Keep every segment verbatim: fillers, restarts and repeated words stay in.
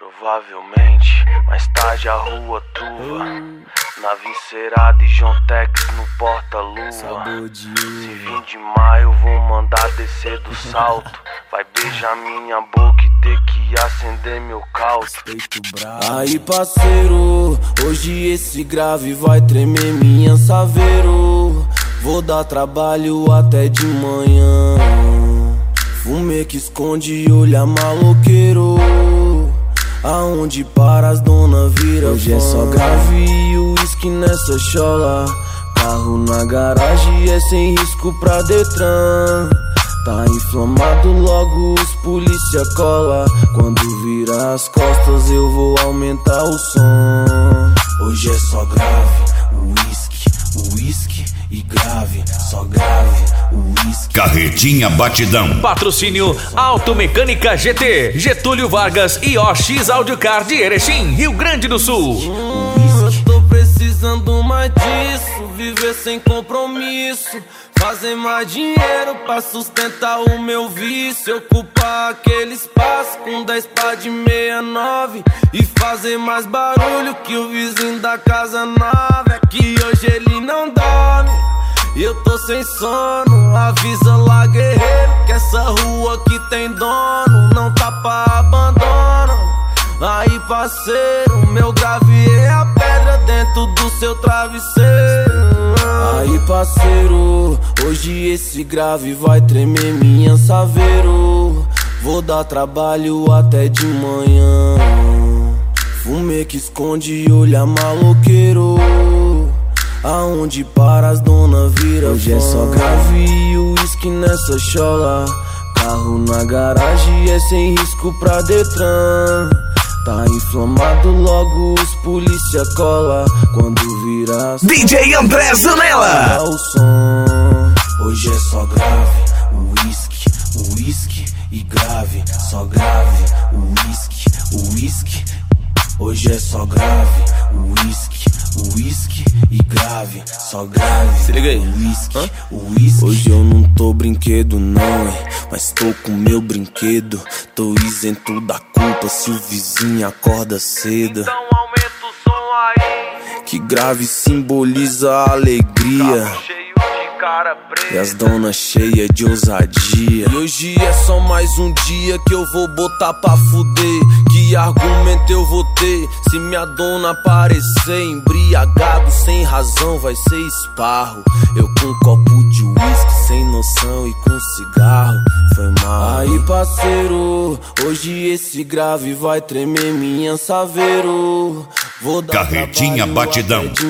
Provavelmente, mais tarde a rua truva, nave encerada e John Tex no porta-luva. Se vir de maio vou mandar descer do salto, vai beijar minha boca e ter que acender meu caldo. Aí parceiro, hoje esse grave vai tremer minha saveiro. Vou dar trabalho até de manhã. Fumê que esconde olha maloqueiro. Aonde para as dona vira hoje fã. É só grave e uísque nessa chola. Carro na garagem é sem risco pra Detran. Tá inflamado, logo os polícia cola. Quando vira as costas eu vou aumentar o som. Hoje é só grave, uísque, uísque e grave. Só grave, uísque. Carretinha Batidão. Patrocínio Automecânica G T, Getúlio Vargas e O X Audiocar de Erechim, Rio Grande do Sul. Hum, eu tô precisando mais disso. Viver sem compromisso, fazer mais dinheiro pra sustentar o meu vício. Ocupar aquele espaço com dez pá de meia nove e fazer mais barulho que o vizinho da casa nova. É que hoje ele não dorme e eu tô sem sono. Avisa lá, guerreiro, que essa rua aqui tem dono. Não tá pra abandono. Aí parceiro, meu grave é a pedra dentro do seu travesseiro. Aí parceiro, hoje esse grave vai tremer minha saveiro. Vou dar trabalho até de manhã. Fumê que esconde olha maloqueiro. Aonde para as dona vira hoje fã. É só grave e uísque nessa chola. Carro na garagem é sem risco pra Detran. Tá inflamado, logo os polícia cola. Quando vira D J André Zanella. O som. Hoje é só grave, uísque, uísque e grave. Só grave, uísque, uísque. Hoje é só grave, uísque, uísque e grave. Só grave, se liga aí. Uísque, uísque. Hoje eu não tô brinquedo não, hein, mas tô com meu brinquedo. Tô isento da culpa se o vizinho acorda cedo. Então aumenta o som aí, que grave simboliza a alegria. carro cheio de cara preta E as donas cheias de ousadia. E hoje é só mais um dia que eu vou botar pra fuder. Que argumento eu vou ter se minha dona aparecer embriagado sem razão? Vai ser esparro. Eu com um copo de uísque sem noção e com cigarro. Foi mal. Aí parceiro, hoje esse grave vai tremer minha saveiro. Vou dar Carretinha Batidão. de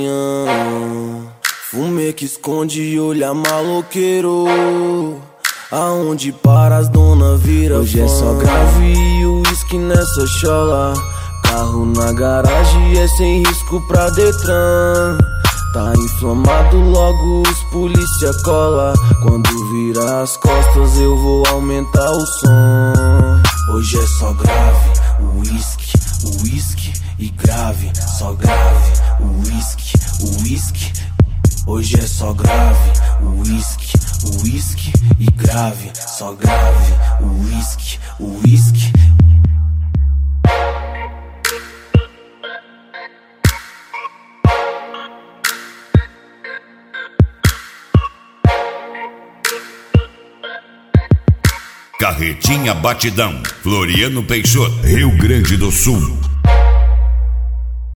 manhã. Fumê que esconde olha maloqueiro. Aonde para as dona vira hoje fã. É só grave e uísque nessa chola. Carro na garagem é sem risco pra Detran. Tá inflamado, logo os polícia cola. Quando vira as costas eu vou aumentar o som. Hoje é só grave, uísque, uísque e grave. Só grave, uísque, uísque. Hoje é só grave, uísque, uísque e grave. Só grave, uísque, uísque. Carretinha Batidão. Floriano Peixoto, Rio Grande do Sul.